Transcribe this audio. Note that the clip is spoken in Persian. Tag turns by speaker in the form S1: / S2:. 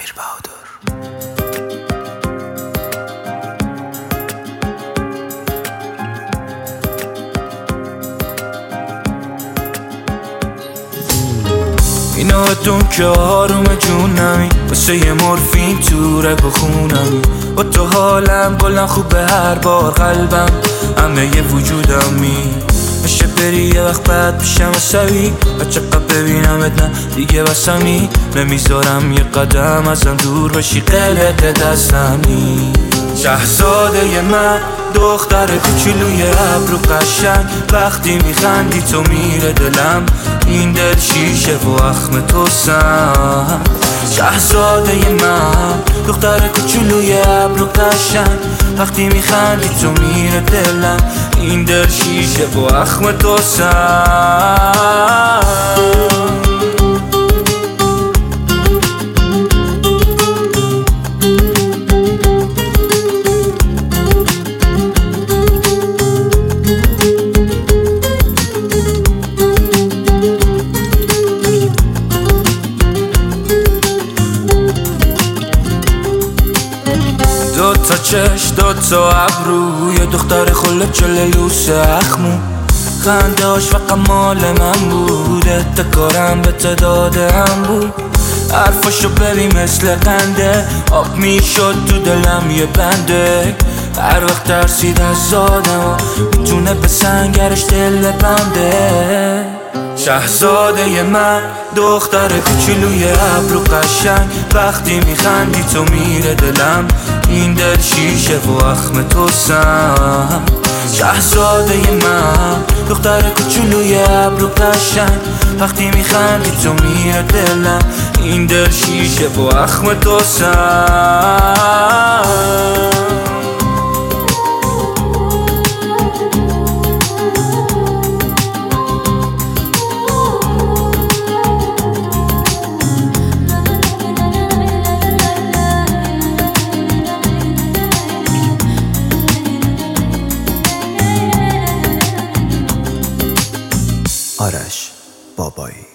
S1: امیر بهادر. ایناتون که آروم جونمی واسه یه مورفین تو رگ و خونمی با تو حالم کلن خوب به هر بار قلبم همه یه وجودمی میشه بری یه وقت بعد پیشم سوی و چقدر ببینمت نه دیگه بسمی نمیذارم یه قدم ازم دور بشی قلق دستمی شهزاده من دختر کوچولوی ابرو قشنگ وقتی میخندی تو میره دلم این دل شیشه و اخم تو سم شهزاده من دختر کوچولوی ابرو قشنگ وقتی میخندی تو میره دلم این دل شیشه و اخم تو سم دو تا چش دو تا ابرو یه دختر خله چله لوس اخمو خندهاش فقط مال من بود اتکارم به تعدادم بود حرفاشو ببین مثل قنده آب میشد تو دلم یه بنده هر وقت ترسید از آدم میتونه به سنگرش دل بنده شهزاده من دختر کوچولوی ابرو قشنگ وقتی میخندی تو میره دلم این دل شیشه و اخم تو سم شهزاده من دختر کوچولوی ابرو قشنگ وقتی میخندی تو میره دلم این دل شیشه و اخم تو سم آرش بابایی.